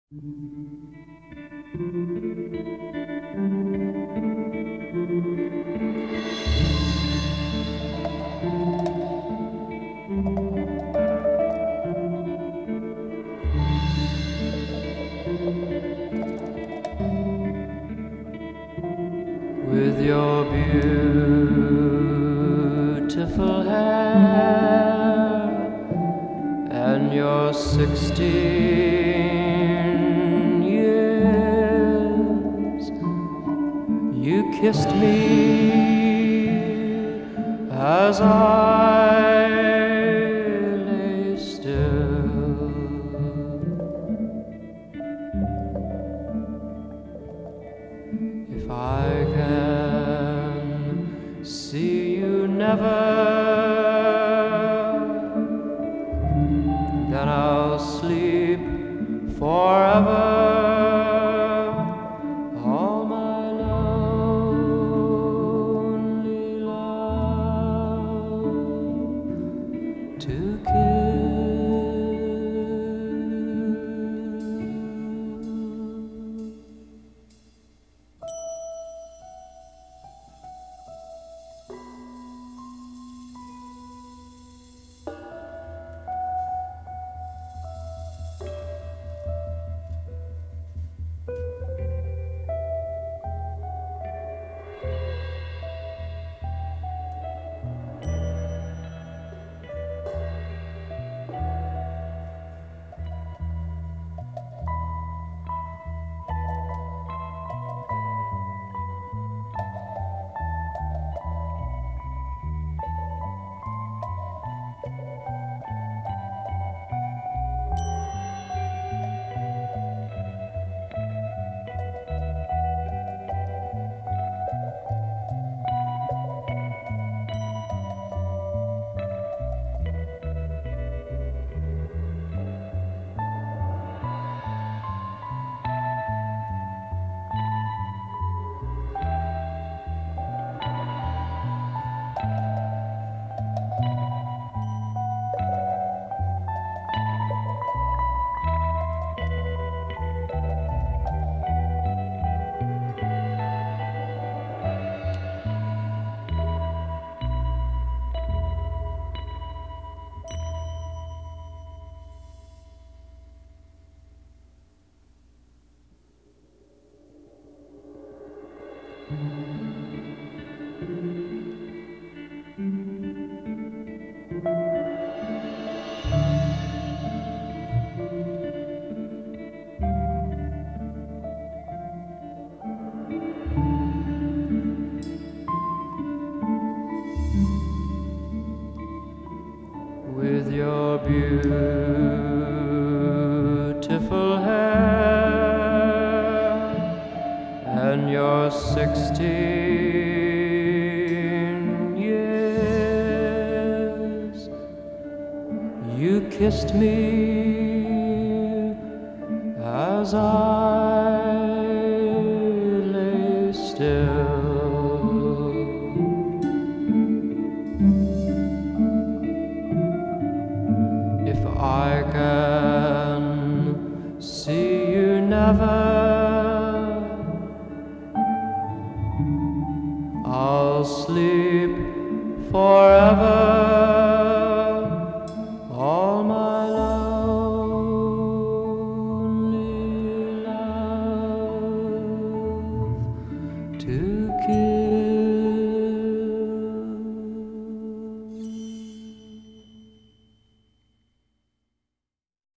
With your beautiful hair and your 16 years, you kissed me as I lay still. If I can see you never, then I'll sleep forever. All my lonely love to kill. With your beautiful hair and your 16 years, you kissed me as I lay still. If I can see you never, I'll sleep forever. All my lonely love to kill.